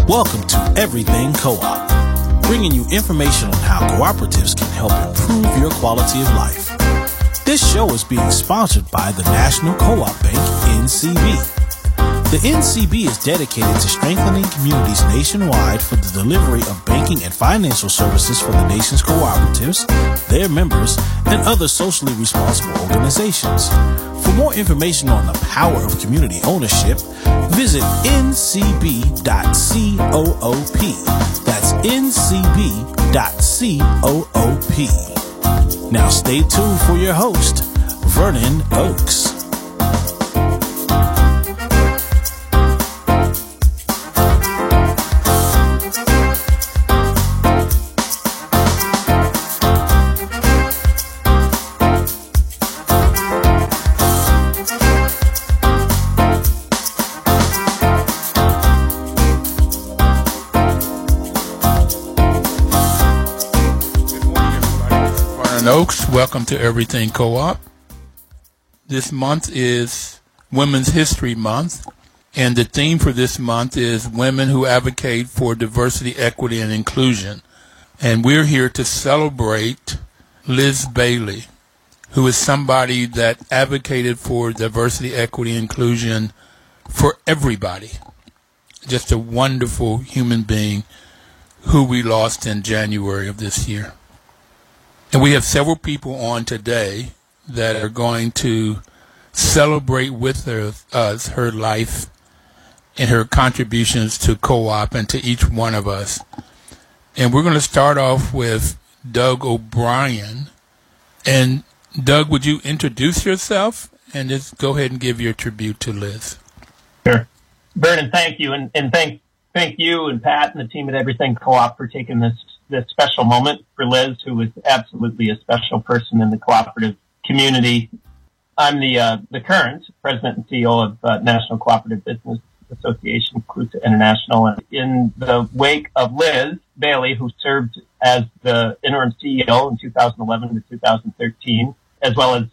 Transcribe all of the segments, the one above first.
Welcome to Everything Co-op, bringing you information on how cooperatives can help improve your quality of life. This show is being sponsored by the National Co-op Bank, NCB. The NCB is dedicated to strengthening communities nationwide for the delivery of banking and financial services for the nation's cooperatives, their members, and other socially responsible organizations. For more information on the power of community ownership, visit ncb.coop. That's ncb.coop. Now stay tuned for your host, Vernon Oakes. Oakes, welcome to Everything Co-op. This month is Women's History Month, and the theme for this month is Women Who Advocate for Diversity, Equity, and Inclusion. And we're here to celebrate Liz Bailey, who is somebody that advocated for diversity, equity, and inclusion for everybody. Just a wonderful human being who we lost in January of this year. And we have several people on today that are going to celebrate with us her life and her contributions to co-op and to each one of us. And we're going to start off with Doug O'Brien. And Doug, would you introduce yourself and just go ahead and give your tribute to Liz? Sure. Vernon, thank you. And thank you and Pat and the team at Everything Co-op for taking this special moment for Liz, who was absolutely a special person in the cooperative community. I'm the current president and CEO of National Cooperative Business Association, CLUSA International. And in the wake of Liz Bailey, who served as the interim CEO in 2011 to 2013, as well as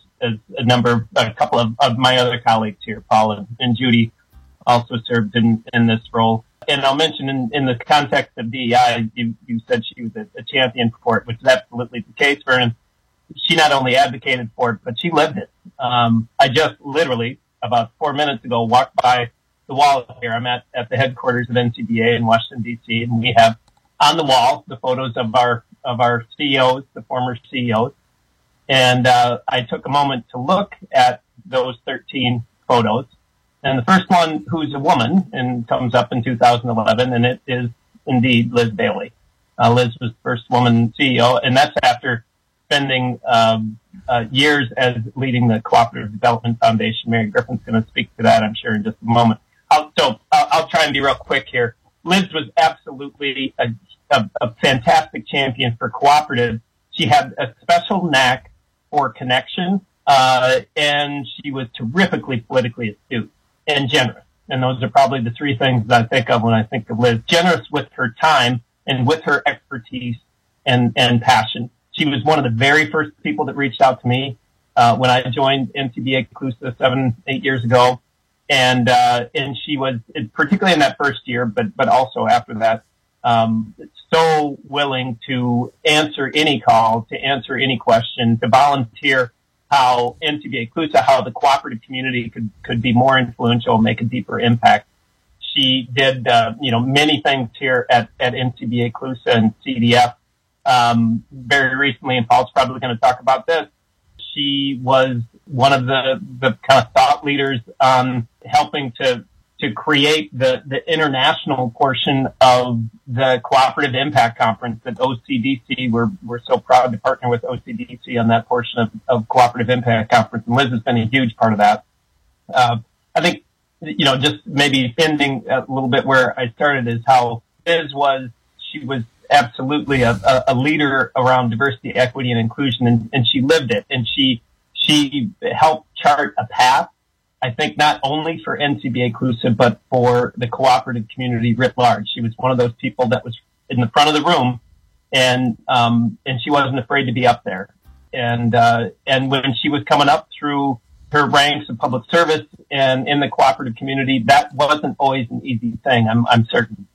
a couple of my other colleagues here, Paul and Judy, also served in this role. And I'll mention in the context of DEI, you said she was a champion for it, which is absolutely the case, Vernon. She not only advocated for it, but she lived it. I just literally, about 4 minutes ago, walked by the wall here. I'm at the headquarters of NCBA in Washington, D.C., and we have on the wall the photos of our CEOs, the former CEOs. And I took a moment to look at those 13 photos. And the first one, who's a woman, and comes up in 2011, and it is indeed Liz Bailey. Liz was the first woman CEO, and that's after spending years as leading the Cooperative Development Foundation. Mary Griffin's going to speak to that, I'm sure, in just a moment. I'll try and be real quick here. Liz was absolutely a fantastic champion for cooperative. She had a special knack for connection, and she was terrifically politically astute and generous. And those are probably the three things that I think of when I think of Liz. Generous with her time and with her expertise and passion. She was one of the very first people that reached out to me when I joined NCBA CLUSA 7-8 years ago. And she was, particularly in that first year, but also after that, so willing to answer any call, to answer any question, to volunteer how NCBA CLUSA, how the cooperative community could be more influential, make a deeper impact. She did, many things here at NCBA CLUSA and CDF. Very recently, and Paul's probably going to talk about this, she was one of the kind of thought leaders on helping to create the international portion of the Cooperative Impact Conference at OCDC. We're so proud to partner with OCDC on that portion of Cooperative Impact Conference, and Liz has been a huge part of that. I think, just maybe ending a little bit where I started is how Liz she was absolutely a leader around diversity, equity, and inclusion, and she lived it, and she helped chart a path, I think, not only for NCBA CLUSA, but for the cooperative community writ large. She was one of those people that was in the front of the room, and she wasn't afraid to be up there. And when she was coming up through her ranks of public service and in the cooperative community, that wasn't always an easy thing, I'm certain.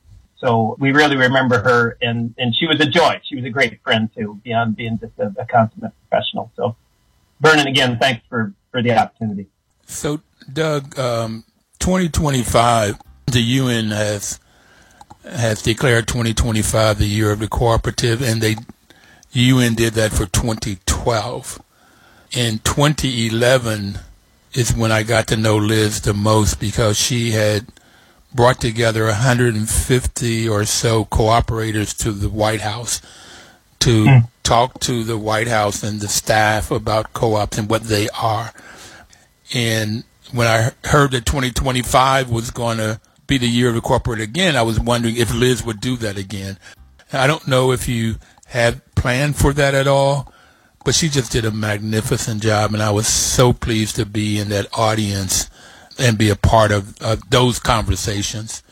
So we really remember her, and she was a joy. She was a great friend too, beyond being just a consummate professional. So Vernon, again, thanks for the opportunity. So Doug, 2025, the UN has declared 2025 the year of the cooperative, and the UN did that for 2012. In 2011 is when I got to know Liz the most, because she had brought together 150 or so cooperators to the White House to talk to the White House and the staff about co-ops and what they are. And when I heard that 2025 was going to be the year of the cooperative again, I was wondering if Liz would do that again. I don't know if you had planned for that at all, but she just did a magnificent job, and I was so pleased to be in that audience and be a part of those conversations.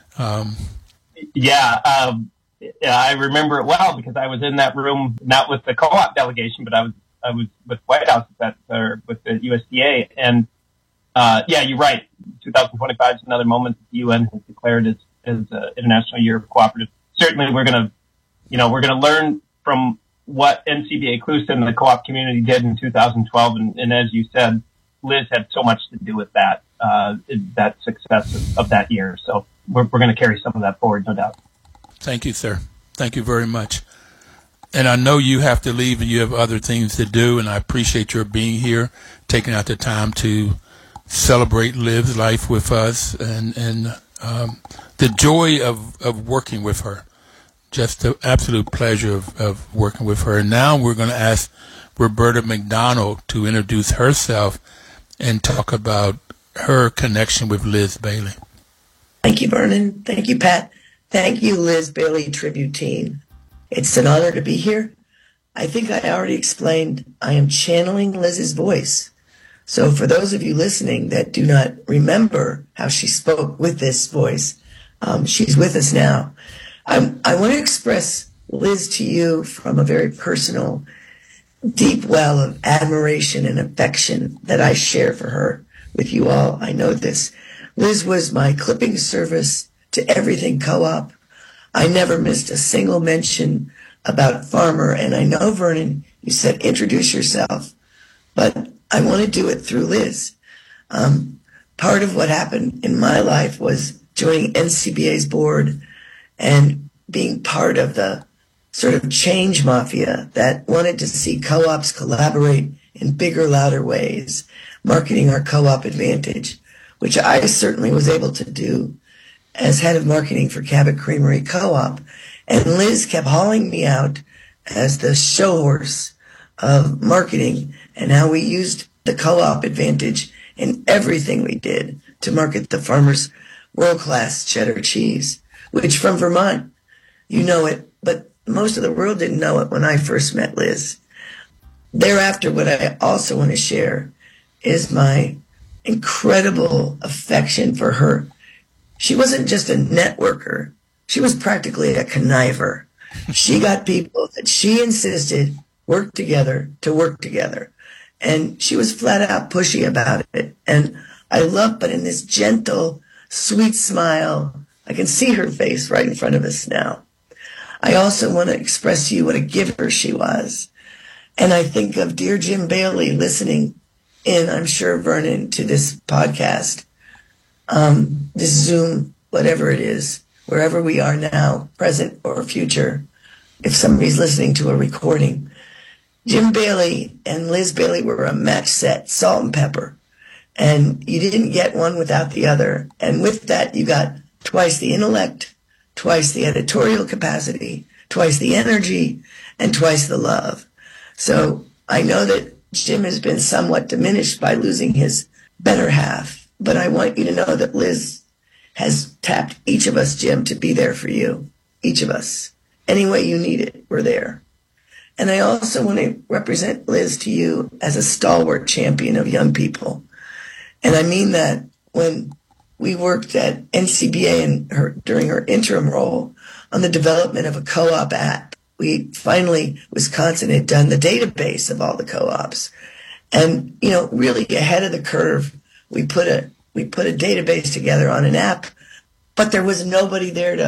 I remember it well, because I was in that room, not with the co-op delegation, but I was with White House with the USDA. And you're right. 2025 is another moment that the UN has declared as International Year of Cooperative. Certainly, we're going to learn from what NCBA CLUSA and the co-op community did in 2012. And as you said, Liz had so much to do with that success of that year. So we're going to carry some of that forward, no doubt. Thank you, sir. Thank you very much. And I know you have to leave and you have other things to do, and I appreciate your being here, taking out the time to celebrate Liv's life with us, and the joy of working with her. Just the absolute pleasure of working with her. And now we're going to ask Roberta McDonald to introduce herself and talk about her connection with Liz Bailey. Thank you, Vernon. Thank you, Pat. Thank you, Liz Bailey Tribute Team. It's an honor to be here. I think I already explained I am channeling Liz's voice. So for those of you listening that do not remember how she spoke with this voice, she's with us now. I want to express Liz to you from a very personal, deep well of admiration and affection that I share for her with you all. I know this. Liz was my clipping service to everything co-op. I never missed a single mention about Farmer. And I know, Vernon, you said introduce yourself, but I want to do it through Liz. Part of what happened in my life was joining NCBA's board and being part of the sort of change mafia that wanted to see co-ops collaborate in bigger, louder ways, marketing our co-op advantage, which I certainly was able to do as head of marketing for Cabot Creamery Co-op. And Liz kept hauling me out as the show horse of marketing and how we used the co-op advantage in everything we did to market the Farmer's world-class cheddar cheese, which from Vermont, you know it, but most of the world didn't know it when I first met Liz. Thereafter, what I also want to share is my incredible affection for her. She wasn't just a networker. She was practically a conniver. She got people that she insisted work together to work together. And she was flat out pushy about it. And I love, but in this gentle, sweet smile, I can see her face right in front of us now. I also want to express to you what a giver she was. And I think of dear Jim Bailey listening in, I'm sure, Vernon, to this podcast, this Zoom, whatever it is, wherever we are now, present or future, if somebody's listening to a recording. Jim Bailey and Liz Bailey were a match set, salt and pepper. And you didn't get one without the other. And with that, you got twice the intellect, twice the editorial capacity, twice the energy, and twice the love. So I know that Jim has been somewhat diminished by losing his better half, but I want you to know that Liz has tapped each of us, Jim, to be there for you, each of us. Any way you need it, we're there. And I also want to represent Liz to you as a stalwart champion of young people. And I mean that when we worked at NCBA and during her interim role on the development of a co-op app, we finally, Wisconsin had done the database of all the co-ops. And, you know, really ahead of the curve, we put a database together on an app, but there was nobody there to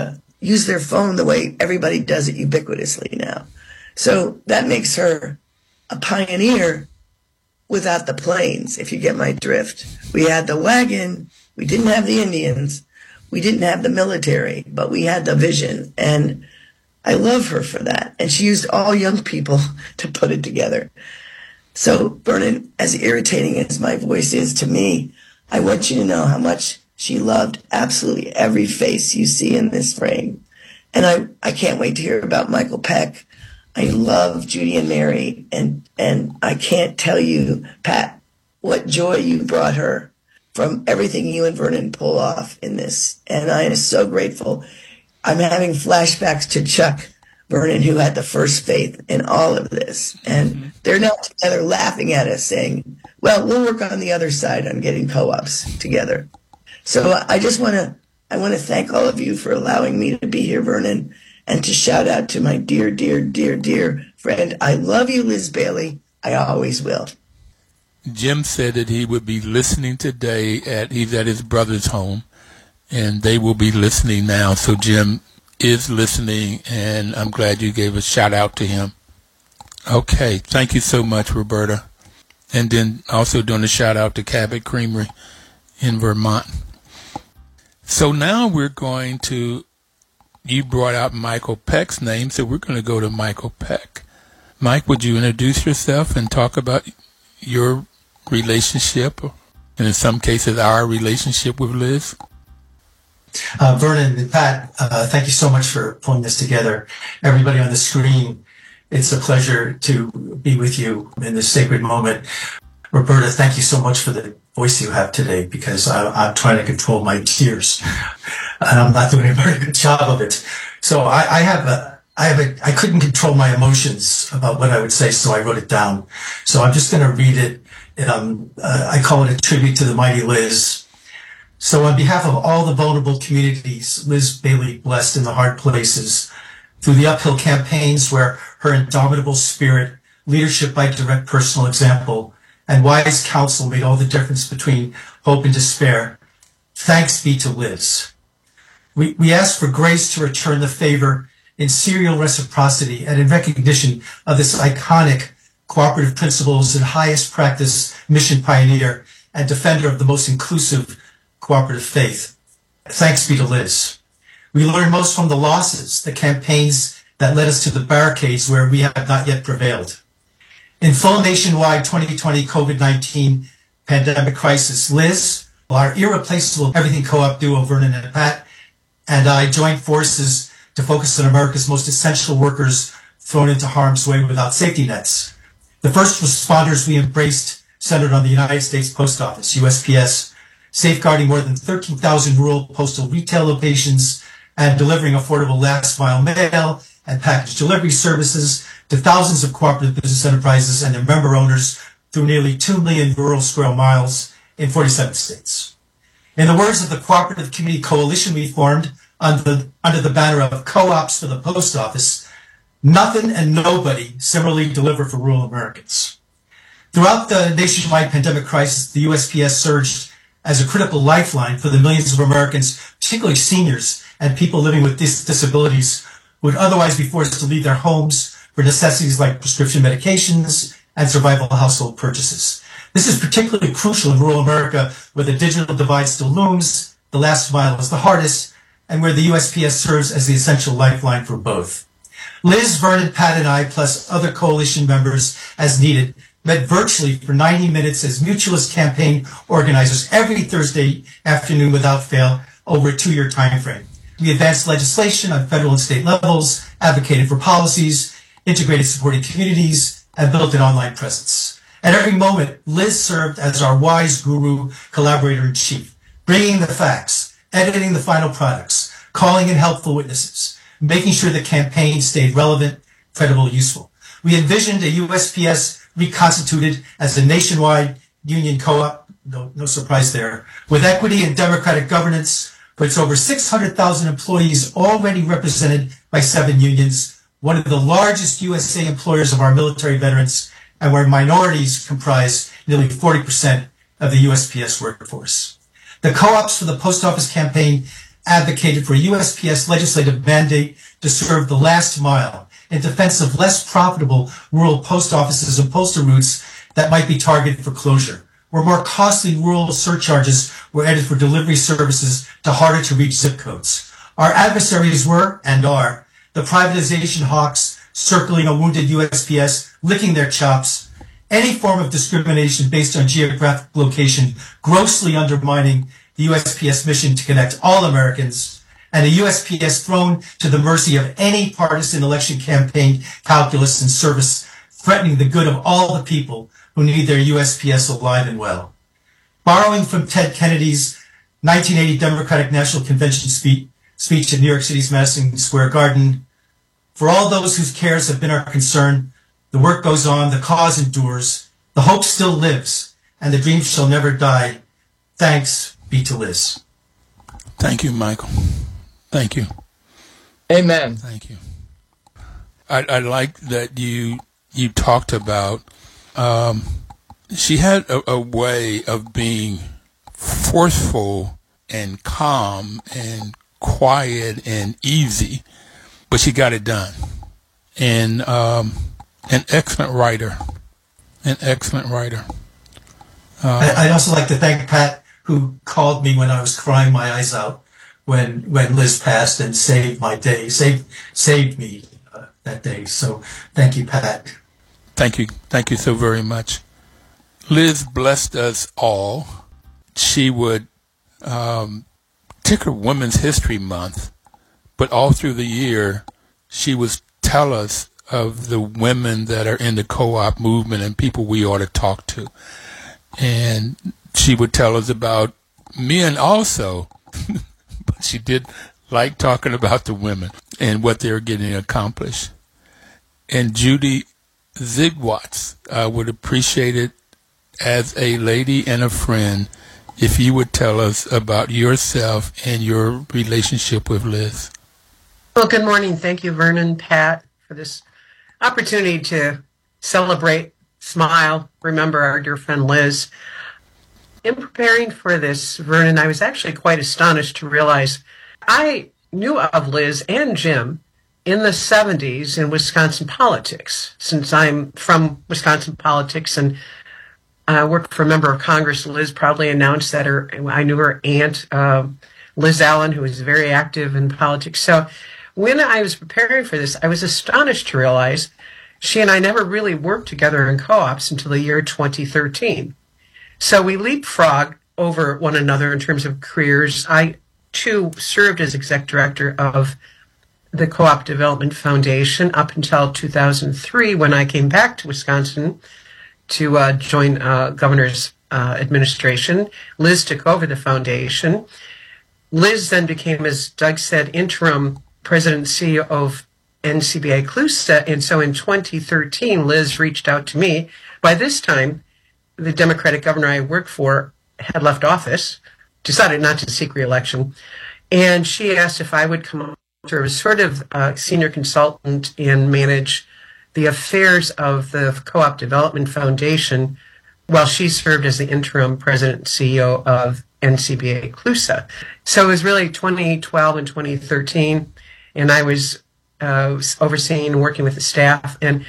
use their phone the way everybody does it ubiquitously now. So that makes her a pioneer without the planes, if you get my drift. We had the wagon, we didn't have the Indians, we didn't have the military, but we had the vision. And I love her for that. And she used all young people to put it together. So, Vernon, as irritating as my voice is to me, I want you to know how much she loved absolutely every face you see in this frame. And I can't wait to hear about Michael Peck. I love Judy and Mary. And I can't tell you, Pat, what joy you brought her from everything you and Vernon pull off in this. And I am so grateful. I'm having flashbacks to Chuck Vernon, who had the first faith in all of this. And they're now together laughing at us saying, well, we'll work on the other side on getting co-ops together. So I just want to thank all of you for allowing me to be here, Vernon, and to shout out to my dear, dear, dear, dear friend. I love you, Liz Bailey. I always will. Jim said that he would be listening today he's at his brother's home, and they will be listening now. So Jim is listening, and I'm glad you gave a shout out to him. Okay, thank you so much, Roberta. And then also doing a shout out to Cabot Creamery in Vermont. So now we're going to, you brought out Michael Peck's name, so we're going to go to Michael Peck. Mike, would you introduce yourself and talk about your relationship, and in some cases our relationship with Liz? Vernon and Pat, thank you so much for pulling this together. Everybody on the screen, it's a pleasure to be with you in this sacred moment. Roberta, thank you so much for the voice you have today, because I'm trying to control my tears, and I'm not doing a very good job of it. So I couldn't control my emotions about what I would say, so I wrote it down. So I'm just going to read it. I call it a tribute to the mighty Liz. So on behalf of all the vulnerable communities Liz Bailey blessed in the hard places, through the uphill campaigns where her indomitable spirit, leadership by direct personal example, and wise counsel made all the difference between hope and despair, thanks be to Liz. We ask for grace to return the favor in serial reciprocity and in recognition of this iconic cooperative principles and highest practice mission pioneer and defender of the most inclusive cooperative faith. Thanks be to Liz. We learn most from the losses, the campaigns that led us to the barricades where we have not yet prevailed. In full nationwide 2020 COVID-19 pandemic crisis, Liz, our irreplaceable Everything Co-op duo, Vernon and Pat, and I joined forces to focus on America's most essential workers thrown into harm's way without safety nets. The first responders we embraced centered on the United States Post Office, USPS, safeguarding more than 13,000 rural postal retail locations and delivering affordable last-mile mail and package delivery services to thousands of cooperative business enterprises and their member owners through nearly 2 million rural square miles in 47 states. In the words of the Cooperative Community Coalition we formed under the banner of Co-ops for the Post Office, nothing and nobody similarly deliver for rural Americans. Throughout the nationwide pandemic crisis, the USPS surged as a critical lifeline for the millions of Americans, particularly seniors and people living with disabilities who would otherwise be forced to leave their homes for necessities like prescription medications and survival household purchases. This is particularly crucial in rural America, where the digital divide still looms, the last mile is the hardest, and where the USPS serves as the essential lifeline for both. Liz, Vernon, Pat, and I, plus other coalition members as needed, met virtually for 90 minutes as mutualist campaign organizers every Thursday afternoon without fail over a 2-year time frame. We advanced legislation on federal and state levels, advocated for policies, integrated supporting communities, and built an online presence. At every moment, Liz served as our wise guru, collaborator-in-chief, bringing the facts, editing the final products, calling in helpful witnesses, making sure the campaign stayed relevant, credible, useful. We envisioned a USPS reconstituted as a nationwide union co-op, no surprise there, with equity and democratic governance, for its over 600,000 employees already represented by 7 unions, one of the largest USA employers of our military veterans, and where minorities comprise nearly 40% of the USPS workforce. The Co-ops for the Post Office campaign advocated for a USPS legislative mandate to serve the last mile in defense of less profitable rural post offices and postal routes that might be targeted for closure, where more costly rural surcharges were added for delivery services to harder to reach zip codes. Our adversaries were, and are, the privatization hawks circling a wounded USPS, licking their chops, any form of discrimination based on geographic location grossly undermining the USPS mission to connect all Americans, and a USPS thrown to the mercy of any partisan election campaign calculus and service, threatening the good of all the people who need their USPS alive and well. Borrowing from Ted Kennedy's 1980 Democratic National Convention speech in New York City's Madison Square Garden, for all those whose cares have been our concern, the work goes on, the cause endures, the hope still lives, and the dream shall never die. Thanks be to Liz. Thank you, Michael. Thank you. Amen. Thank you. I like that you talked about, she had a way of being forceful and calm and quiet and easy, but she got it done. And an excellent writer. An excellent writer. I'd also like to thank Pat, who called me when I was crying my eyes out when Liz passed and saved my day, saved me that day. So thank you, Pat. Thank you. Thank you so very much. Liz blessed us all. She would, particularly Women's History Month, but all through the year, she would tell us of the women that are in the co-op movement and people we ought to talk to. And she would tell us about men also, but she did like talking about the women and what they're getting accomplished. And Judy Zigwatz, I would appreciate it as a lady and a friend if you would tell us about yourself and your relationship with Liz. Well, good morning. Thank you, Vernon, Pat, for this opportunity to celebrate, smile, remember our dear friend Liz. In preparing for this, Vernon, I was actually quite astonished to realize I knew of Liz and Jim in the 70s in Wisconsin politics, since I'm from Wisconsin politics and worked for a member of Congress. Liz probably announced that I knew her aunt, Liz Allen, who was very active in politics. So when I was preparing for this, I was astonished to realize she and I never really worked together in co-ops until the year 2013. So we leapfrogged over one another in terms of careers. I, too, served as exec director of the Co-op Development Foundation up until 2003 when I came back to Wisconsin to join governor's administration. Liz took over the foundation. Liz then became, as Doug said, interim president and CEO of NCBA CLUSA. And so in 2013, Liz reached out to me. By this time, the Democratic governor I worked for had left office, decided not to seek re-election. And she asked if I would come on as sort of senior consultant and manage the affairs of the Co-op Development Foundation while she served as the interim president and CEO of NCBA CLUSA. So it was really 2012 and 2013, and I was overseeing and working with the staff. And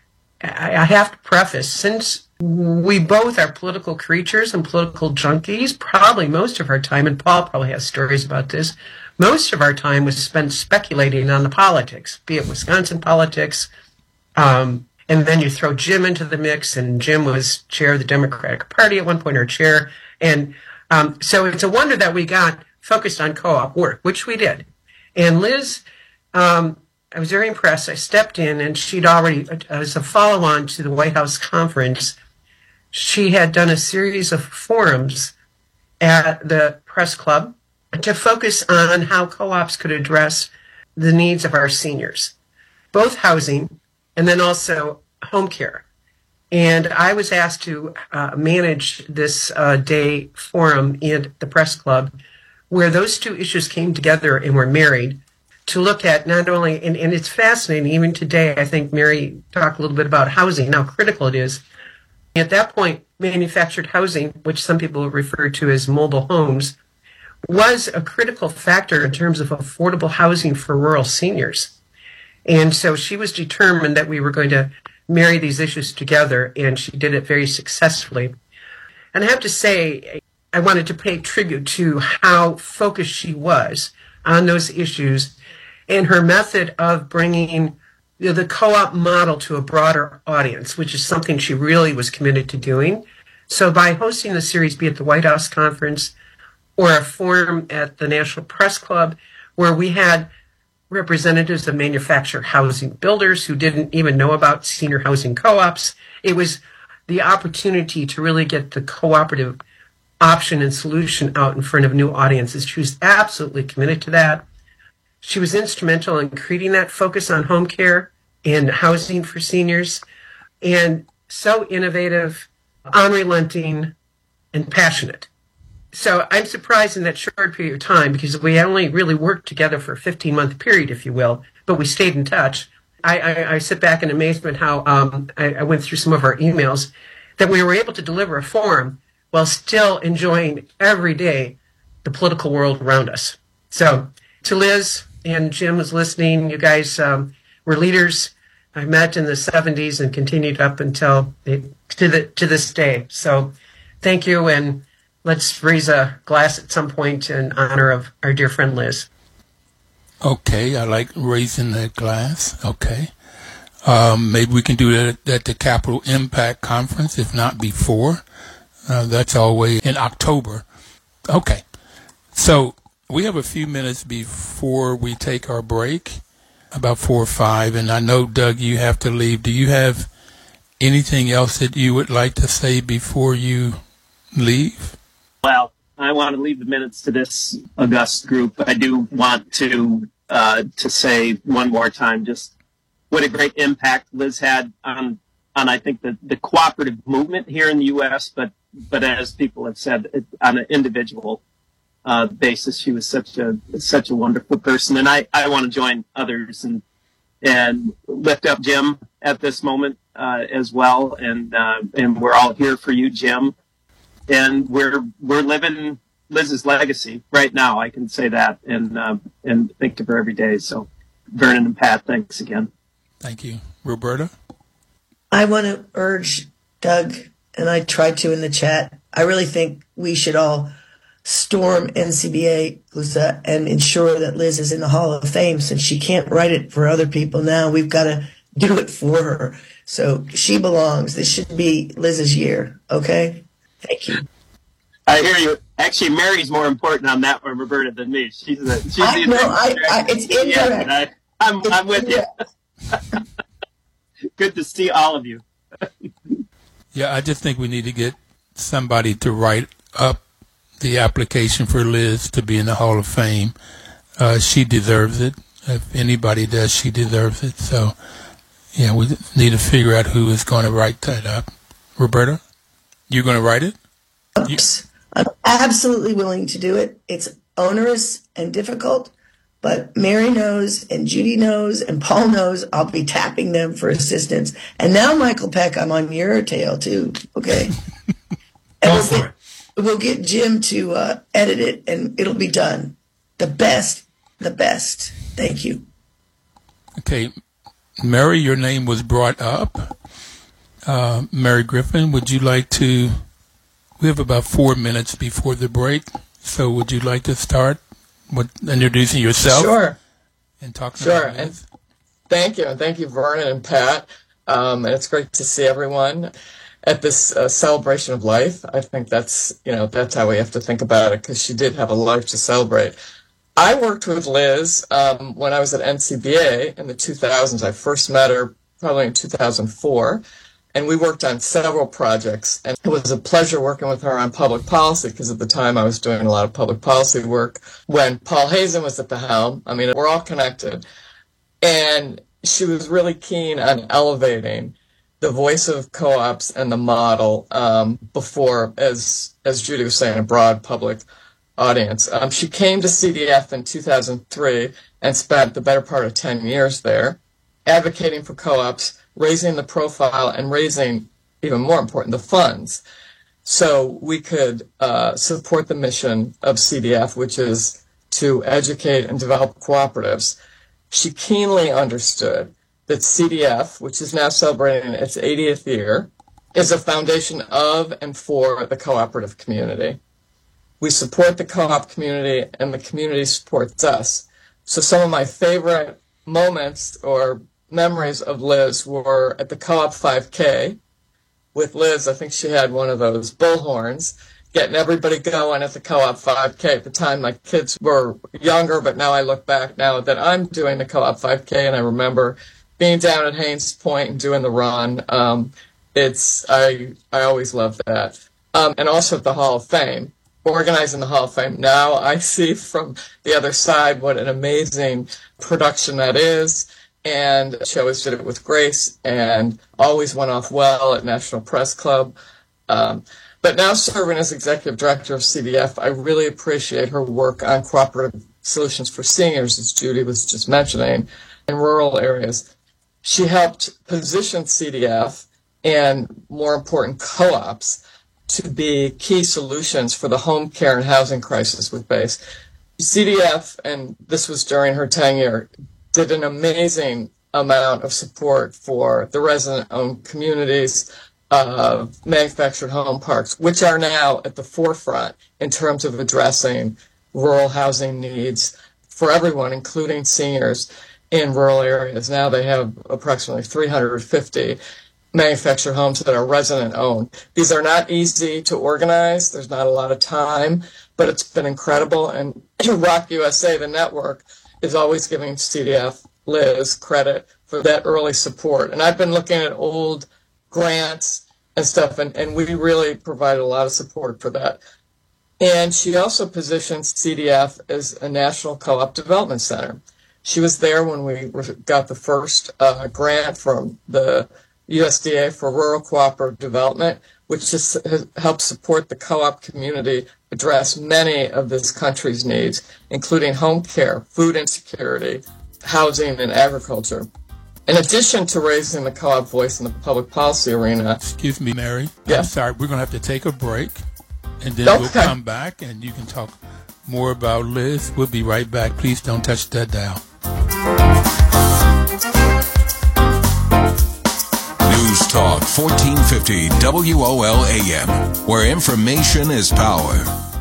I have to preface, since we both are political creatures and political junkies, probably most of our time, and Paul probably has stories about this, most of our time was spent speculating on the politics, be it Wisconsin politics, and then you throw Jim into the mix, and Jim was chair of the Democratic Party at one point, or chair. And so it's a wonder that we got focused on co-op work, which we did. And Liz, I was very impressed. I stepped in, and she'd already, as a follow-on to the White House conference, she had done a series of forums at the press club to focus on how co-ops could address the needs of our seniors, both housing and then also home care. And I was asked to manage this day forum in the press club where those two issues came together and were married to look at not only, and it's fascinating, even today, I think Mary talked a little bit about housing, how critical it is. At that point, manufactured housing, which some people refer to as mobile homes, was a critical factor in terms of affordable housing for rural seniors. And so she was determined that we were going to marry these issues together, and she did it very successfully. And I have to say, I wanted to pay tribute to how focused she was on those issues and her method of bringing the co-op model to a broader audience, which is something she really was committed to doing. So by hosting the series, be it the White House Conference or a forum at the National Press Club, where we had representatives of manufactured housing builders who didn't even know about senior housing co-ops, it was the opportunity to really get the cooperative option and solution out in front of new audiences. She was absolutely committed to that. She was instrumental in creating that focus on home care and housing for seniors, and so innovative, unrelenting, and passionate. So I'm surprised in that short period of time, because we only really worked together for a 15-month period, if you will, but we stayed in touch. I sit back in amazement how I went through some of our emails, that we were able to deliver a forum while still enjoying every day the political world around us. So to Liz and Jim was listening, you guys were leaders. I met in the 70s and continued up until to this day. So thank you, and let's raise a glass at some point in honor of our dear friend Liz. Okay, I like raising that glass. Okay. Maybe we can do that at the Capital Impact Conference, if not before. That's always in October. Okay. So we have a few minutes before we take our break, about 4 or 5, and I know, Doug, you have to leave. Do you have anything else that you would like to say before you leave? Well, I want to leave the minutes to this august group. I do want to say one more time just what a great impact Liz had on I think the cooperative movement here in the U.S. But as people have said, on an individual basis, she was such a wonderful person, and I want to join others and lift up Jim at this moment as well, and we're all here for you, Jim, and we're living Liz's legacy right now. I can say that, and think of her every day. So, Vernon and Pat, thanks again. Thank you, Roberta. I want to urge Doug, and I tried to in the chat. I really think we should all storm NCBA, Lusa, and ensure that Liz is in the Hall of Fame. Since she can't write it for other people now, we've got to do it for her. So she belongs. This should be Liz's year. Okay? Thank you. I hear you. Actually, Mary's more important on that one, Roberta, than me. She's it's incorrect. I'm with you. Good to see all of you. Yeah, I just think we need to get somebody to write up the application for Liz to be in the Hall of Fame. She deserves it. If anybody does, she deserves it. So, yeah, we need to figure out who is going to write that up. Roberta, you going to write it? I'm absolutely willing to do it. It's onerous and difficult, but Mary knows, and Judy knows, and Paul knows I'll be tapping them for assistance. And now, Michael Peck, I'm on your tail, too, okay? And we'll get Jim to edit it, and it'll be done. The best. Thank you. Okay. Mary, your name was brought up. Mary Griffin, would you like to... We have about 4 minutes before the break, so would you like to start with introducing yourself? Sure. And talking Sure. about And thank you, Vernon and Pat. And it's great to see everyone at this celebration of life. I think that's how we have to think about it, because she did have a life to celebrate. I worked with Liz when I was at NCBA in the 2000s. I first met her probably in 2004. And we worked on several projects, and it was a pleasure working with her on public policy, because at the time I was doing a lot of public policy work when Paul Hazen was at the helm. I mean, we're all connected. And she was really keen on elevating the voice of co-ops and the model before, as Judy was saying, a broad public audience. She came to CDF in 2003 and spent the better part of 10 years there, advocating for co-ops, raising the profile, and raising, even more important, the funds. so we could support the mission of CDF, which is to educate and develop cooperatives. She keenly understood that CDF, which is now celebrating its 80th year, is a foundation of and for the cooperative community. We support the co-op community, and the community supports us. So some of my favorite moments or memories of Liz were at the Co-op 5K. With Liz, I think she had one of those bullhorns, getting everybody going at the Co-op 5K. At the time, my kids were younger, but now I look back now that I'm doing the Co-op 5K, and I remember being down at Haynes Point and doing the run. I always love that. And also at the Hall of Fame, organizing the Hall of Fame. Now I see from the other side what an amazing production that is. And she always did it with grace and always went off well at National Press Club. But now serving as executive director of CDF, I really appreciate her work on cooperative solutions for seniors, as Judy was just mentioning, in rural areas. She helped position CDF and, more important, co-ops to be key solutions for the home care and housing crisis with BASE. CDF, and this was during her tenure, did an amazing amount of support for the resident-owned communities of manufactured home parks, which are now at the forefront in terms of addressing rural housing needs for everyone, including seniors in rural areas. Now they have approximately 350 manufactured homes that are resident-owned. These are not easy to organize. There's not a lot of time, but it's been incredible. And Rock USA, the network, is always giving CDF, Liz, credit for that early support. And I've been looking at old grants and stuff, and we really provided a lot of support for that. And she also positions CDF as a national co-op development center. She was there when we got the first grant from the USDA for Rural Cooperative Development, which just has helped support the co-op community address many of this country's needs, including home care, food insecurity, housing, and agriculture. In addition to raising the co-op voice in the public policy arena. Excuse me, Mary. Yeah. I'm sorry. We're going to have to take a break, and then we'll come back, and you can talk more about Liz. We'll be right back. Please don't touch that dial. News Talk 1450 WOL AM, where information is power.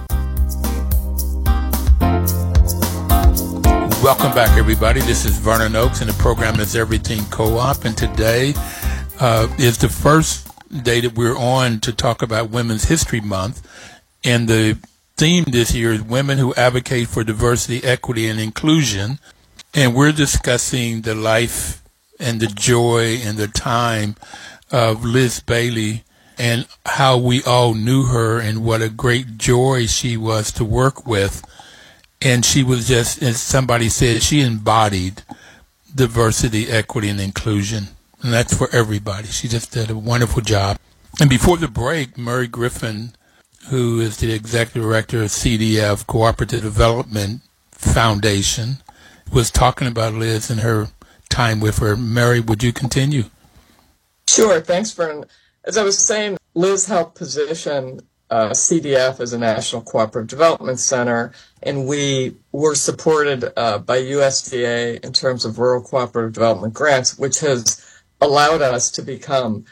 Welcome back, everybody. This is Vernon Oakes, and the program is Everything Co-op. And today is the first day that we're on to talk about Women's History Month. And the theme this year is Women Who Advocate for Diversity, Equity, and Inclusion. And we're discussing the life and the joy and the time of Liz Bailey and how we all knew her and what a great joy she was to work with. And she was just, as somebody said, she embodied diversity, equity, and inclusion. And that's for everybody. She just did a wonderful job. And before the break, Murray Griffin, who is the executive director of CDF, Cooperative Development Foundation, was talking about Liz and her time with her. Mary, would you continue? Sure. Thanks, Vern. As I was saying, Liz helped position CDF as a National Cooperative Development Center, and we were supported by USDA in terms of rural cooperative development grants, which has allowed us to become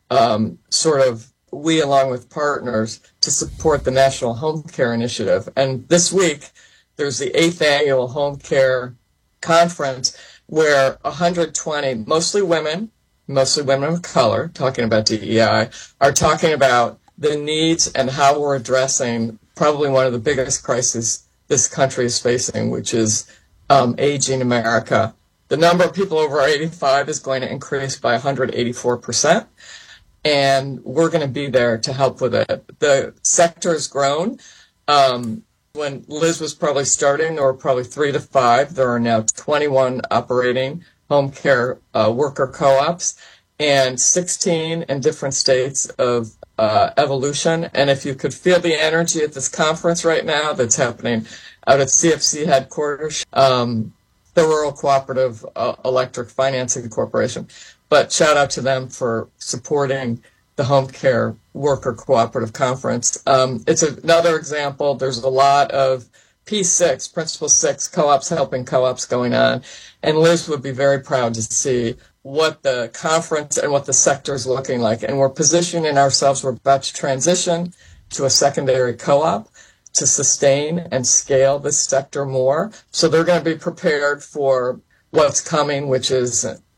we, along with partners, to support the National Home Care Initiative. And this week, there's the 8th Annual Home Care Conference, where 120, mostly women of color, talking about DEI, are talking about the needs and how we're addressing probably one of the biggest crises this country is facing, which is aging America. The number of people over 85 is going to increase by 184%, and we're going to be there to help with it. The sector has grown. When Liz was probably starting, there were probably 3 to 5. There are now 21 operating home care worker co-ops and 16 in different states of evolution. And if you could feel the energy at this conference right now that's happening out at CFC headquarters, the Rural Cooperative Electric Financing Corporation. But shout out to them for supporting the Home Care Worker Cooperative Conference. It's another example. There's a lot of P6, Principle 6, co-ops helping co-ops going on. And Liz would be very proud to see what the conference and what the sector is looking like. And we're positioning ourselves, we're about to transition to a secondary co-op to sustain and scale this sector more. So they're going to be prepared for what's coming, which is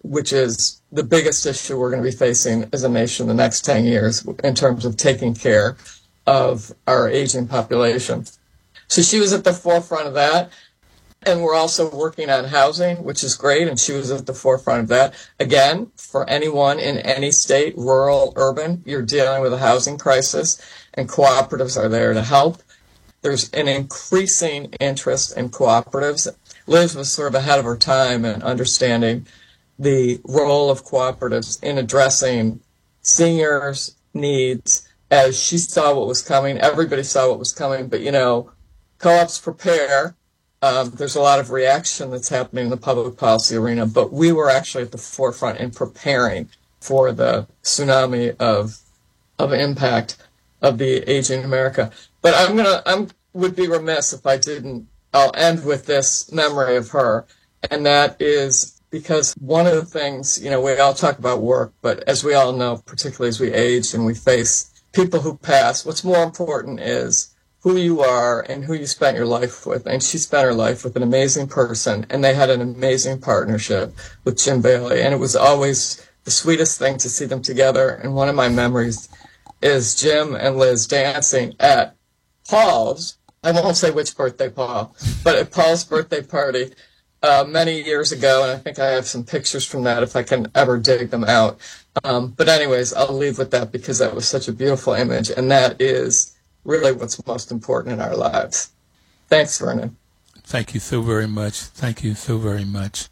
the biggest issue we're going to be facing as a nation the next 10 years in terms of taking care of our aging population. So she was at the forefront of that. And we're also working on housing, which is great, and she was at the forefront of that. Again, for anyone in any state, rural, urban, you're dealing with a housing crisis, and cooperatives are there to help. There's an increasing interest in cooperatives. Liz was sort of ahead of her time in understanding the role of cooperatives in addressing seniors' needs as she saw what was coming. Everybody saw what was coming, but, co-ops prepare. There's a lot of reaction that's happening in the public policy arena, but we were actually at the forefront in preparing for the tsunami of impact of the aging America. But I would be remiss if I didn't. I'll end with this memory of her, and that is because one of the things, we all talk about work, but as we all know, particularly as we age and we face people who pass, what's more important is who you are and who you spent your life with. And she spent her life with an amazing person, and they had an amazing partnership with Jim Bailey. And it was always the sweetest thing to see them together. And one of my memories is Jim and Liz dancing at Paul's, I won't say which birthday Paul, but at Paul's birthday party many years ago. And I think I have some pictures from that if I can ever dig them out. But anyways, I'll leave with that because that was such a beautiful image. And that is really what's most important in our lives. Thanks, Vernon. Thank you so very much. Thank you so very much.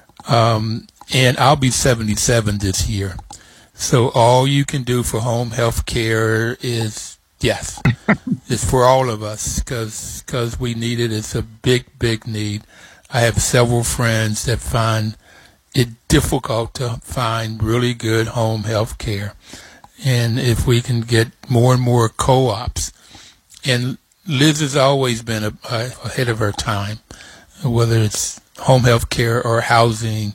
And I'll be 77 this year. So all you can do for home health care is, yes, it's for all of us because we need it. It's a big, big need. I have several friends that find it difficult to find really good home health care. And if we can get more and more co-ops, and Liz has always been ahead of her time, whether it's home health care or housing,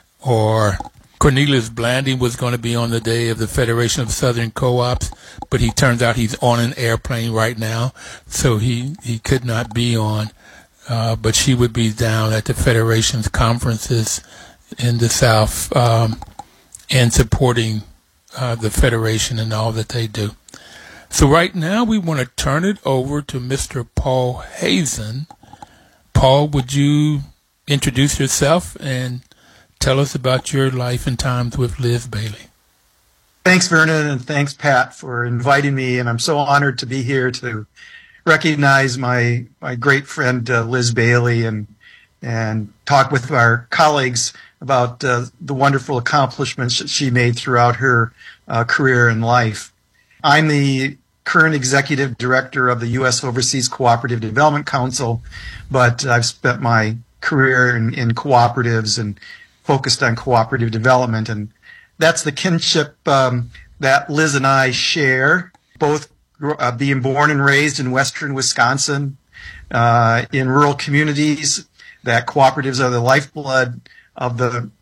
or Cornelius Blanding was going to be on the day of the Federation of Southern Co-ops, but he turns out he's on an airplane right now, so he could not be on. But she would be down at the Federation's conferences in the South and supporting the Federation and all that they do. So right now we want to turn it over to Mr. Paul Hazen. Paul, would you introduce yourself and tell us about your life and times with Liz Bailey? Thanks, Vernon, and thanks, Pat, for inviting me. And I'm so honored to be here to recognize my great friend Liz Bailey and talk with our colleagues about the wonderful accomplishments that she made throughout her career and life. I'm the current executive director of the U.S. Overseas Cooperative Development Council, but I've spent my career in cooperatives and focused on cooperative development. And that's the kinship that Liz and I share, both being born and raised in western Wisconsin, in rural communities, that cooperatives are the lifeblood in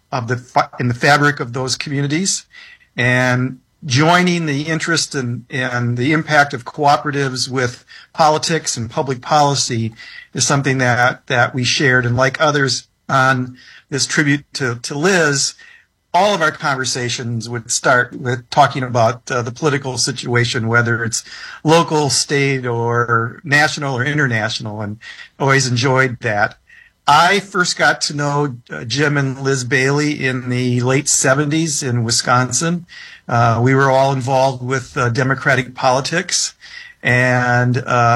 the fabric of those communities. And joining the interest and the impact of cooperatives with politics and public policy is something that we shared. And like others on this tribute to Liz, all of our conversations would start with talking about the political situation, whether it's local, state, or national or international, and always enjoyed that. I first got to know Jim and Liz Bailey in the late 70s in Wisconsin. We were all involved with Democratic politics, and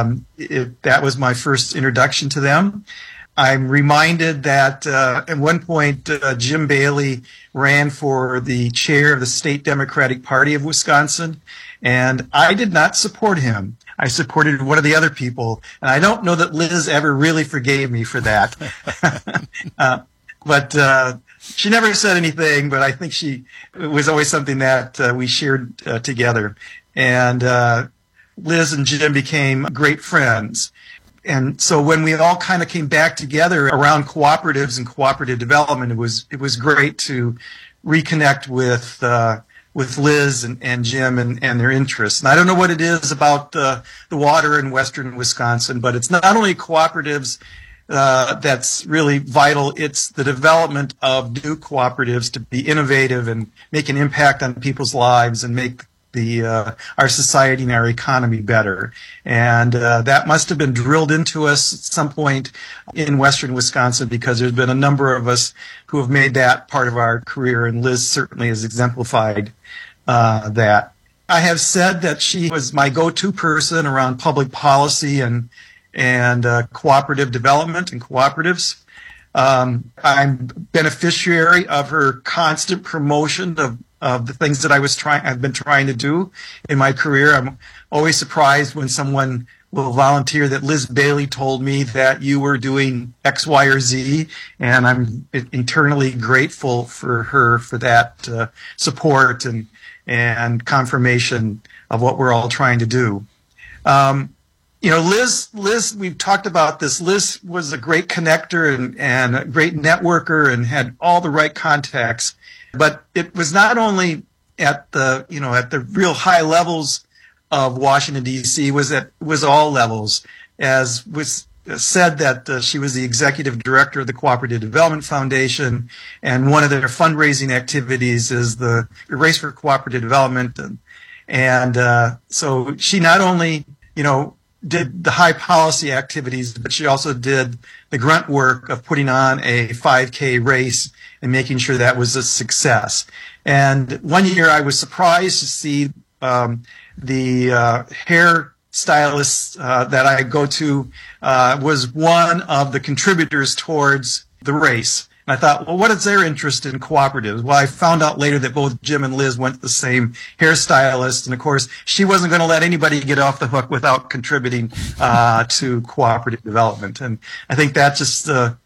that was my first introduction to them. I'm reminded that at one point Jim Bailey ran for the chair of the State Democratic Party of Wisconsin, and I did not support him. I supported one of the other people, and I don't know that Liz ever really forgave me for that. But She never said anything, but I think it was always something that we shared together. And Liz and Jim became great friends. And so when we all kind of came back together around cooperatives and cooperative development, it was great to reconnect with Liz and Jim and their interests. And I don't know what it is about the water in western Wisconsin, but it's not only cooperatives that's really vital. It's the development of new cooperatives to be innovative and make an impact on people's lives and make our society and our economy better. And that must have been drilled into us at some point in western Wisconsin, because there's been a number of us who have made that part of our career, and Liz certainly has exemplified that. I have said that she was my go-to person around public policy and cooperative development and cooperatives. I'm beneficiary of her constant promotion of the things that I've been trying to do in my career. I'm always surprised when someone will volunteer that Liz Bailey told me that you were doing X, Y, or Z, and I'm eternally grateful for her for that support and confirmation of what we're all trying to do. Liz, we've talked about this. Liz was a great connector and a great networker and had all the right contacts. But it was not only at the real high levels of Washington, D.C., was all levels. As was said, that she was the executive director of the Cooperative Development Foundation, and one of their fundraising activities is the Race for Cooperative Development. And so she not only, did the high policy activities, but she also did the grunt work of putting on a 5K race and making sure that was a success. And one year I was surprised to see the hair stylist that I go to was one of the contributors towards the race. And I thought, well, what is their interest in cooperatives? Well, I found out later that both Jim and Liz went to the same hairstylist. And, of course, she wasn't going to let anybody get off the hook without contributing to cooperative development. And I think that's just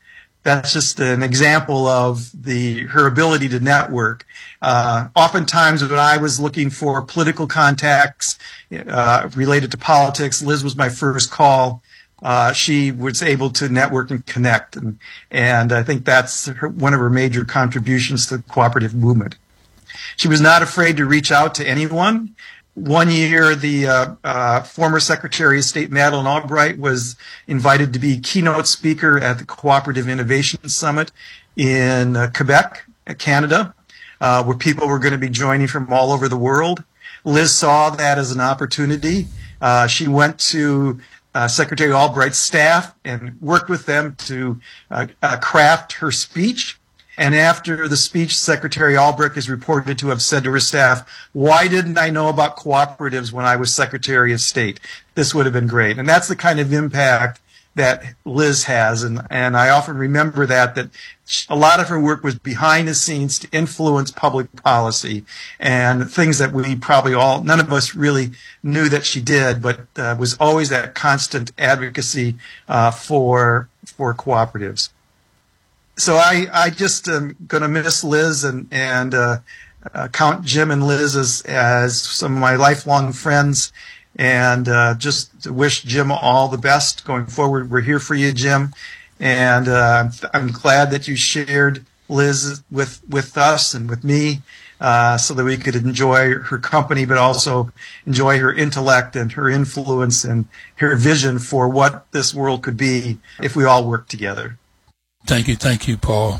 an example of her ability to network. Oftentimes when I was looking for political contacts related to politics, Liz was my first call. She was able to network and connect, and I think that's one of her major contributions to the cooperative movement. She was not afraid to reach out to anyone. One year, the former Secretary of State Madeleine Albright was invited to be keynote speaker at the Cooperative Innovation Summit in Quebec, Canada, where people were going to be joining from all over the world. Liz saw that as an opportunity. She went to Secretary Albright's staff and worked with them to craft her speech. And after the speech, Secretary Albright is reported to have said to her staff, "Why didn't I know about cooperatives when I was Secretary of State? This would have been great." And that's the kind of impact that Liz has. And I often remember that a lot of her work was behind the scenes to influence public policy and things that we probably none of us really knew that she did, but was always that constant advocacy for cooperatives. So I just am going to miss Liz and count Jim and Liz as some of my lifelong friends, and just wish Jim all the best going forward. We're here for you, Jim, and I'm glad that you shared Liz with us and with me, so that we could enjoy her company, but also enjoy her intellect and her influence and her vision for what this world could be if we all work together. Thank you, Paul.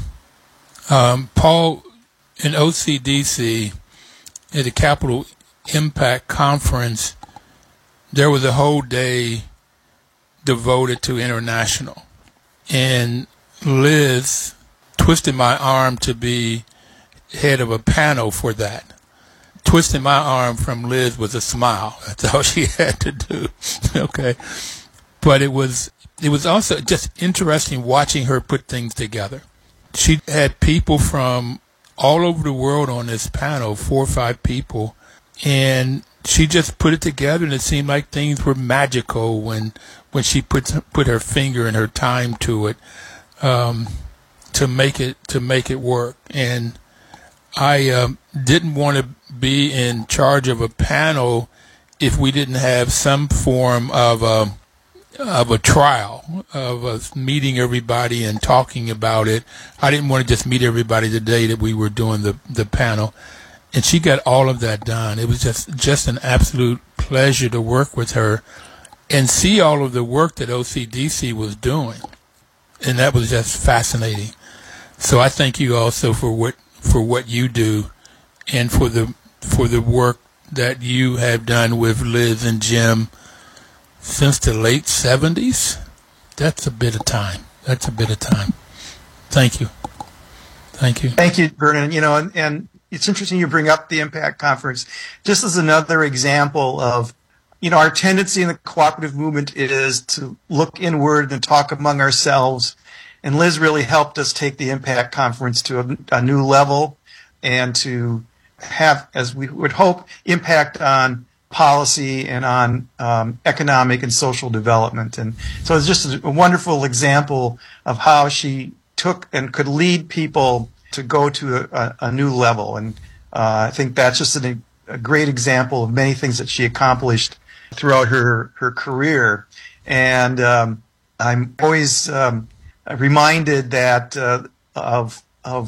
Paul, in OCDC, at the Capital Impact Conference, there was a whole day devoted to international. And Liz twisted my arm to be head of a panel for that. Twisting my arm from Liz was a smile. That's all she had to do. Okay. But it was also just interesting watching her put things together. She had people from all over the world on this panel, 4 or 5 people, and she just put it together, and it seemed like things were magical when she put her finger and her time to it. to make it work. And I didn't want to be in charge of a panel if we didn't have some form of a trial, of us meeting everybody and talking about it. I didn't want to just meet everybody the day that we were doing the panel. And she got all of that done. It was just an absolute pleasure to work with her and see all of the work that OCDC was doing. And that was just fascinating. So I thank you also for what you do and for the work that you have done with Liz and Jim since the late 70s. That's a bit of time. Thank you. Thank you, Vernon. And it's interesting you bring up the Impact Conference. Just as another example of, our tendency in the cooperative movement is to look inward and talk among ourselves. And Liz really helped us take the Impact Conference to a new level and to have, as we would hope, impact on policy and on economic and social development. And so it's just a wonderful example of how she took and could lead people to go to a new level. And I think that's just a great example of many things that she accomplished throughout her career. And I'm always reminded that of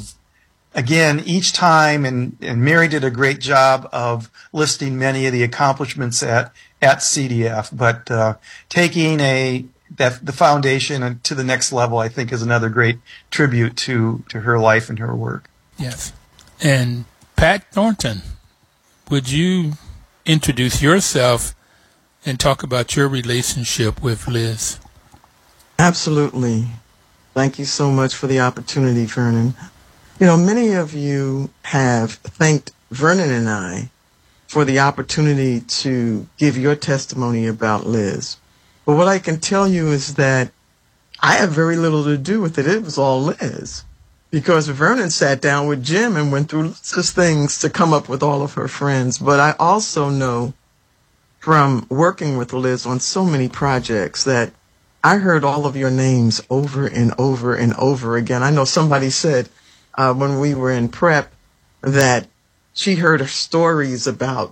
again, each time, and Mary did a great job of listing many of the accomplishments at CDF, but taking the foundation to the next level, I think, is another great tribute to her life and her work. Yes. And Pat Thornton, would you introduce yourself and talk about your relationship with Liz? Absolutely. Thank you so much for the opportunity, Vernon. Many of you have thanked Vernon and I for the opportunity to give your testimony about Liz. But what I can tell you is that I have very little to do with it. It was all Liz. Because Vernon sat down with Jim and went through lots of things to come up with all of her friends. But I also know from working with Liz on so many projects that I heard all of your names over and over and over again. I know somebody said when we were in prep that she heard her stories about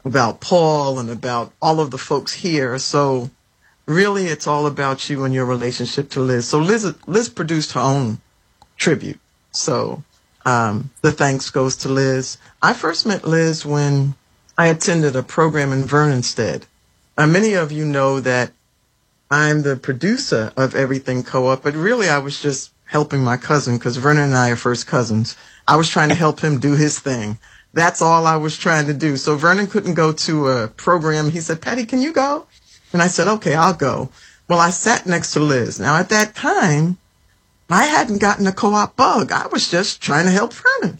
Paul and about all of the folks here. So really, it's all about you and your relationship to Liz. So Liz produced her own tribute. So the thanks goes to Liz. I first met Liz when I attended a program in Vernonstead. Many of you know that I'm the producer of Everything Co-op, but really I was just helping my cousin because Vernon and I are first cousins. I was trying to help him do his thing. That's all I was trying to do. So Vernon couldn't go to a program. He said, Patty, can you go? And I said, okay, I'll go. Well, I sat next to Liz. Now, at that time, I hadn't gotten a co-op bug. I was just trying to help Vernon.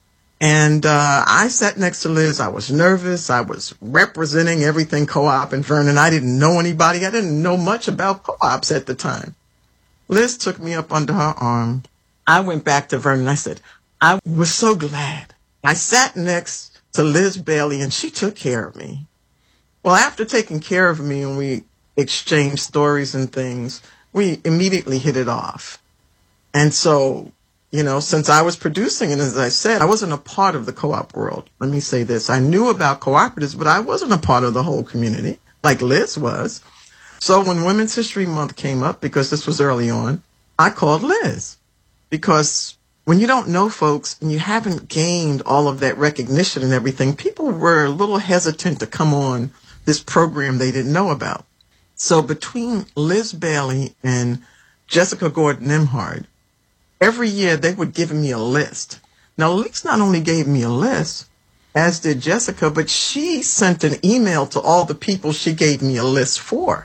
And I sat next to Liz. I was nervous. I was representing Everything Co-op in Vernon. I didn't know anybody. I didn't know much about co-ops at the time. Liz took me up under her arm. I went back to Vernon. I said, I was so glad. I sat next to Liz Bailey, and she took care of me. Well, after taking care of me and we exchanged stories and things, we immediately hit it off. And so, since I was producing, and as I said, I wasn't a part of the co-op world. Let me say this. I knew about cooperatives, but I wasn't a part of the whole community like Liz was. So when Women's History Month came up, because this was early on, I called Liz. Because when you don't know folks and you haven't gained all of that recognition and everything, people were a little hesitant to come on this program they didn't know about. So between Liz Bailey and Jessica Gordon-Nimhard, every year they would give me a list. Now, Liz not only gave me a list, as did Jessica, but she sent an email to all the people she gave me a list for.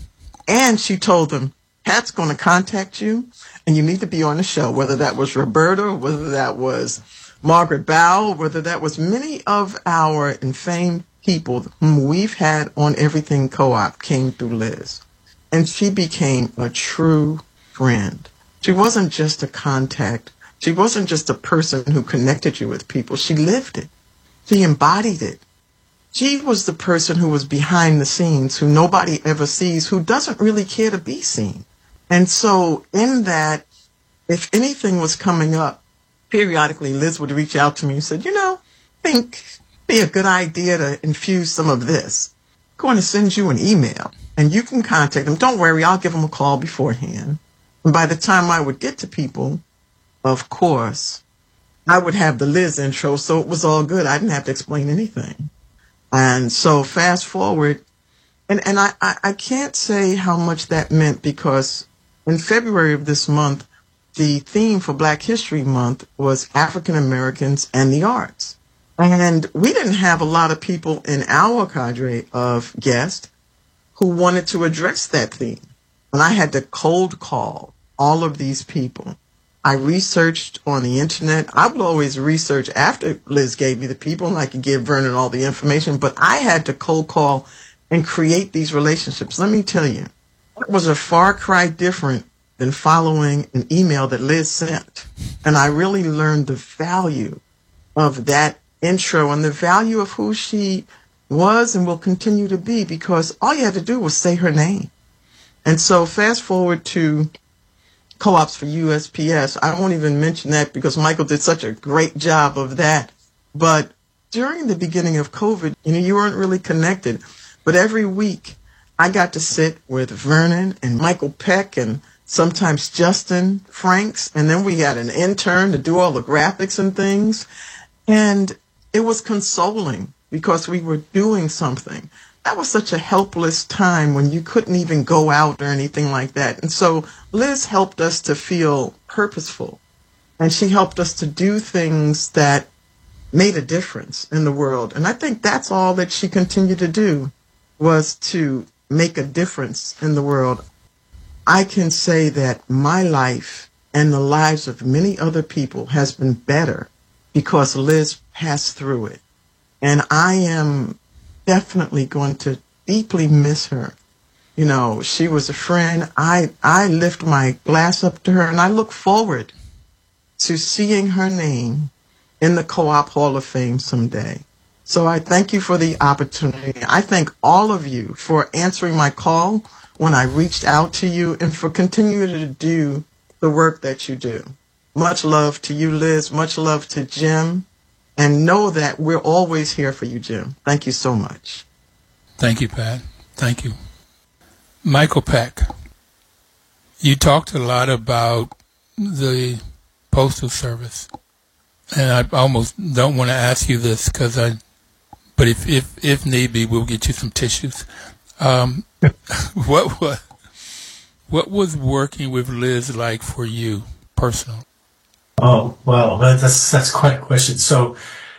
And she told them, Pat's going to contact you, and you need to be on the show, whether that was Roberta, whether that was Margaret Bow, whether that was many of our infamed people whom we've had on Everything Co-op came through Liz. And she became a true friend. She wasn't just a contact. She wasn't just a person who connected you with people. She lived it. She embodied it. She was the person who was behind the scenes, who nobody ever sees, who doesn't really care to be seen. And so in that, if anything was coming up, periodically Liz would reach out to me and said, I think it'd be a good idea to infuse some of this. I'm going to send you an email and you can contact them. Don't worry, I'll give them a call beforehand. And by the time I would get to people, of course, I would have the Liz intro, so it was all good. I didn't have to explain anything. And so fast forward, and I can't say how much that meant, because in February of this month, the theme for Black History Month was African Americans and the Arts. And we didn't have a lot of people in our cadre of guests who wanted to address that theme. And I had to cold call all of these people. I researched on the internet. I would always research after Liz gave me the people, and I could give Vernon all the information, but I had to cold call and create these relationships. Let me tell you, it was a far cry different than following an email that Liz sent. And I really learned the value of that intro and the value of who she was and will continue to be, because all you had to do was say her name. And so fast forward to Co-ops for USPS. I won't even mention that because Michael did such a great job of that. But during the beginning of COVID, you weren't really connected. But every week I got to sit with Vernon and Michael Peck and sometimes Justin Franks. And then we had an intern to do all the graphics and things. And it was consoling because we were doing something. That was such a helpless time when you couldn't even go out or anything like that. And so Liz helped us to feel purposeful, and she helped us to do things that made a difference in the world. And I think that's all that she continued to do, was to make a difference in the world. I can say that my life and the lives of many other people has been better because Liz passed through it. And I am definitely going to deeply miss her. She was a friend. I lift my glass up to her, and I look forward to seeing her name in the Co-op Hall of Fame someday. So I thank you for the opportunity. I thank all of you for answering my call when I reached out to you and for continuing to do the work that you do. Much love to you, Liz. Much love to Jim. And know that we're always here for you, Jim. Thank you so much. Thank you, Pat. Thank you. Michael Peck, you talked a lot about the Postal Service. And I almost don't want to ask you this but if need be, we'll get you some tissues. What was working with Liz like for you personally? Oh, well, that's quite a question. So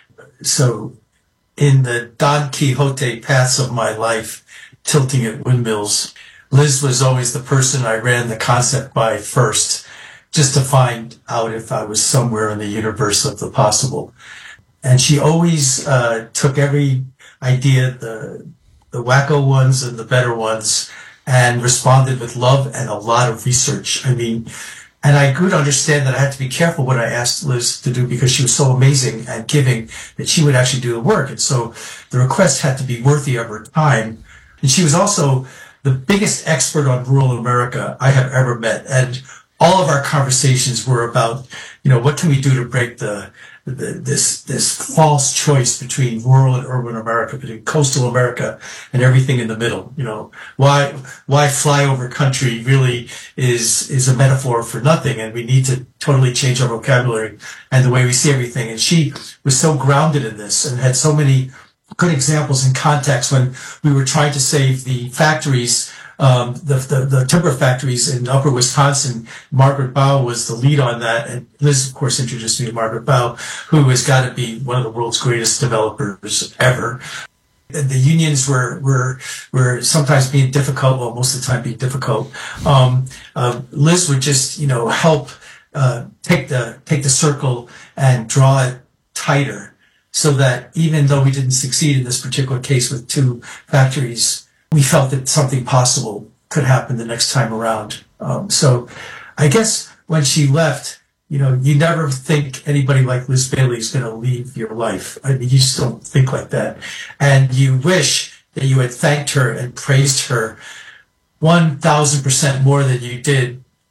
in the Don Quixote paths of my life, tilting at windmills, Liz was always the person I ran the concept by first, just to find out if I was somewhere in the universe of the possible. And she always took every idea, the wacko ones and the better ones, and responded with love and a lot of research. And I grew to understand that I had to be careful what I asked Liz to do, because she was so amazing at giving that she would actually do the work. And so the request had to be worthy of her time. And she was also the biggest expert on rural America I have ever met. And all of our conversations were about, what can we do to break this false choice between rural and urban America, between coastal America and everything in the middle. Why flyover country really is a metaphor for nothing, and we need to totally change our vocabulary and the way we see everything. And she was so grounded in this and had so many good examples in context when we were trying to save the factories, the timber factories in upper Wisconsin. Margaret Bow was the lead on that. And Liz, of course, introduced me to Margaret Bow, who has got to be one of the world's greatest developers ever. The unions were sometimes being difficult, well, most of the time being difficult. Liz would just, help take the circle and draw it tighter, so that even though we didn't succeed in this particular case with 2 factories, we felt that something possible could happen the next time around. So I guess when she left, you never think anybody like Liz Bailey is going to leave your life. You just don't think like that. And you wish that you had thanked her and praised her 1,000% more than you did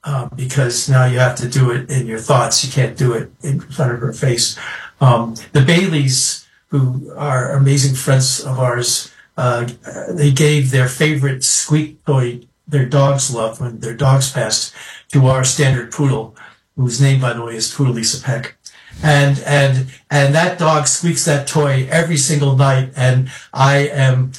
because now you have to do it in your thoughts. You can't do it in front of her face. The Baileys, who are amazing friends of ours, they gave their favorite squeak toy their dogs loved when their dogs passed to our standard poodle, whose name, by the way, is Poodle Lisa Peck. And that dog squeaks that toy every single night. And I am,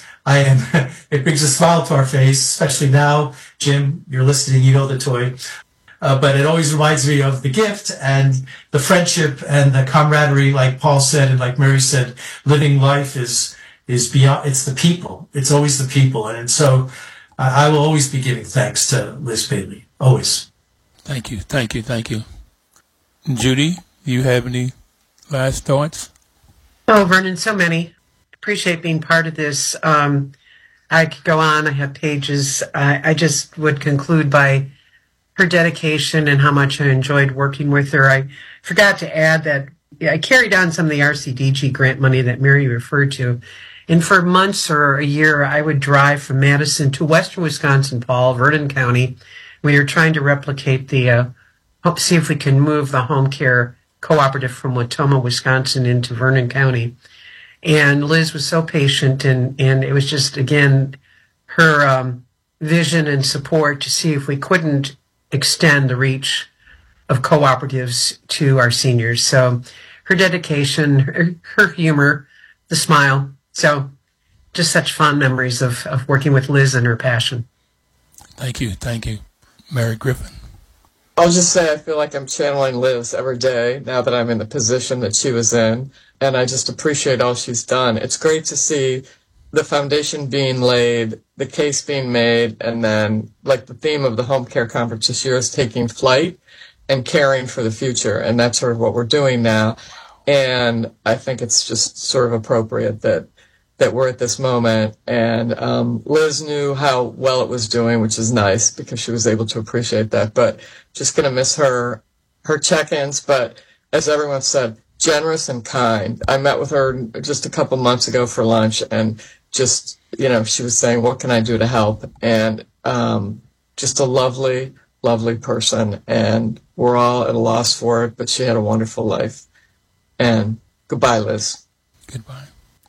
it brings a smile to our face, especially now. Jim, you're listening, you know the toy. But it always reminds me of the gift and the friendship and the camaraderie, like Paul said, and like Mary said, living life is beyond, it's the people. It's always the people. And so I will always be giving thanks to Liz Bailey. Always. Thank you. Thank you. Thank you. Judy, do you have any last thoughts? Oh, Vernon, so many. Appreciate being part of this. I could go on. I have pages. I just would conclude by her dedication and how much I enjoyed working with her. I forgot to add that I carried on some of the RCDG grant money that Mary referred to. And for months or a year, I would drive from Madison to western Wisconsin, Paul, Vernon County. We were trying to replicate the, see if we can move the home care cooperative from Watoma, Wisconsin into Vernon County. And Liz was so patient, and it was just, again, her vision and support to see if we couldn't extend the reach of cooperatives to our seniors. So her dedication, her humor, the smile. So just such fond memories of working with Liz and her passion. Thank you. Thank you. Mary Griffin. I'll just say I feel like I'm channeling Liz every day now that I'm in the position that she was in, and I just appreciate all she's done. It's great to see the foundation being laid, the case being made, and then, like the theme of the home care conference this year is taking flight and caring for the future, and that's sort of what we're doing now. And I think it's just sort of appropriate that we're at this moment. And Liz knew how well it was doing, which is nice because she was able to appreciate that. But just going to miss her check-ins. But as everyone said, generous and kind. I met with her just a couple months ago for lunch, and just, she was saying, what can I do to help? And just a lovely, lovely person. And we're all at a loss for it, but she had a wonderful life. And goodbye, Liz. Goodbye.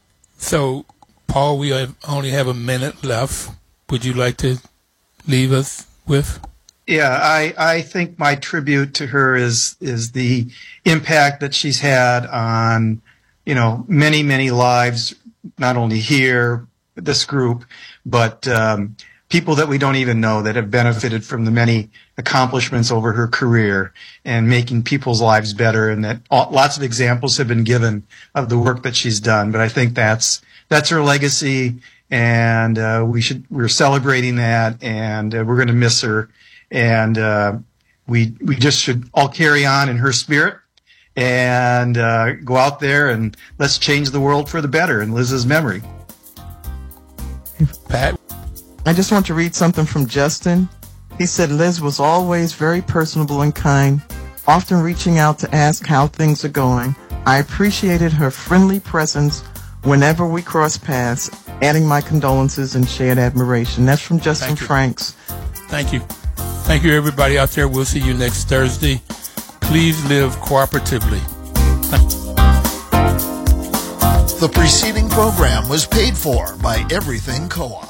So, Paul, we only have a minute left. Would you like to leave us with? Yeah, I think my tribute to her is the impact that she's had on, many, many lives, not only here, this group, but people that we don't even know that have benefited from the many accomplishments over her career and making people's lives better, and that lots of examples have been given of the work that she's done. But I think that's her legacy, and we're celebrating that, and we're going to miss her, and we just should all carry on in her spirit and go out there and let's change the world for the better in Liz's memory. Pat? I just want to read something from Justin. He said Liz was always very personable and kind, often reaching out to ask how things are going. I appreciated her friendly presence whenever we crossed paths, adding my condolences and shared admiration. That's from Justin Franks. Thank you. Thank you, everybody out there. We'll see you next Thursday. Please live cooperatively. The preceding program was paid for by Everything Co-op.